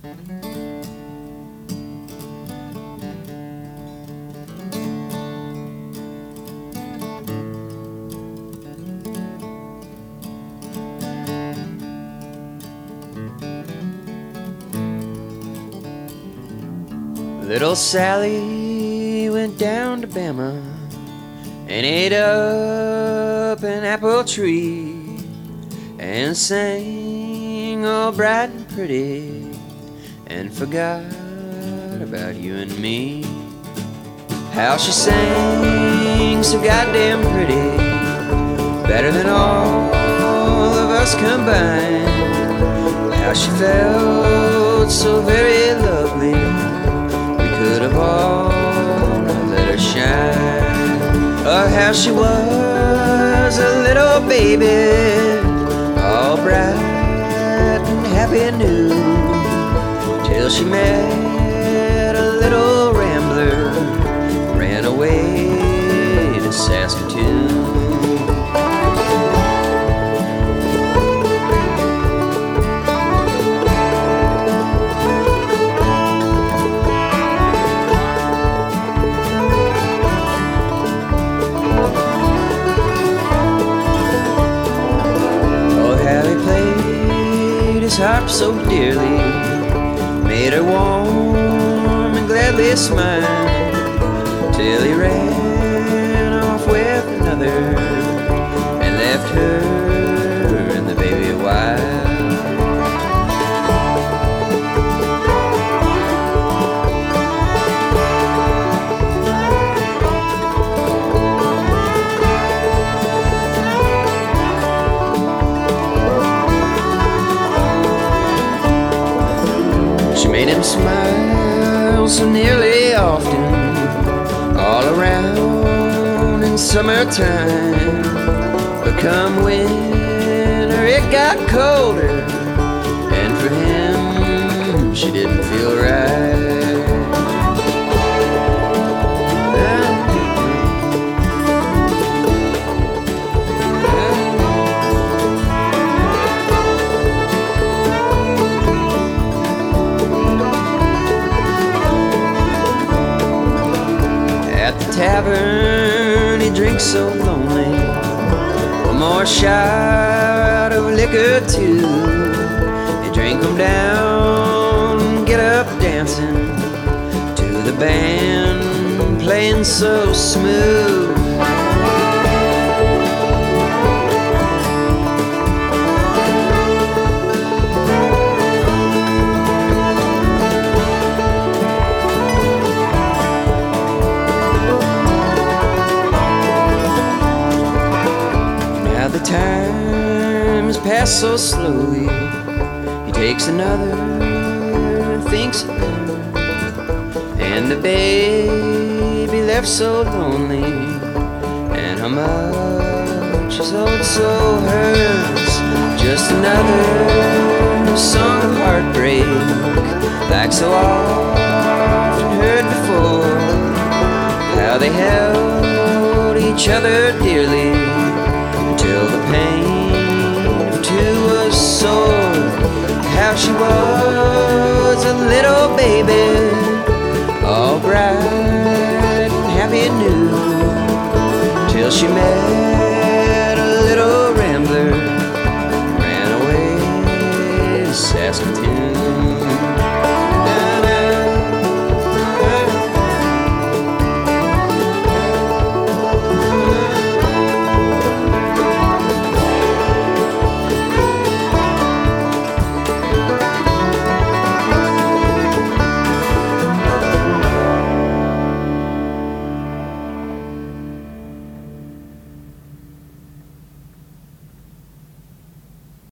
Little Sally went down to Bama and ate up an apple tree and sang all bright and pretty and forgot about you and me. How she sang so goddamn pretty, better than all of us combined. How she felt so very lovely, could have all let her shine. Oh, how she was a little baby, all bright and happy and new, till she met a little rambler, ran away to Saskatoon. His harp so dearly, made her warm and gladly smile, till he ran off with another and left her and the baby wild. Made him smile so nearly often, all around in summertime. But come winter it got colder, and for him she didn't feel right. Tavern, he drinks so lonely, one more shot of liquor too. He drink 'em down, get up dancing to the band playing so smooth. Times pass so slowly, he takes another, thinks of her, and the baby left so lonely, and how much his old soul hurts. Just another song of heartbreak, like so often heard before, how they held each other dearly till the pain of two was sore. How she was a little baby, all bright and happy and new, till she met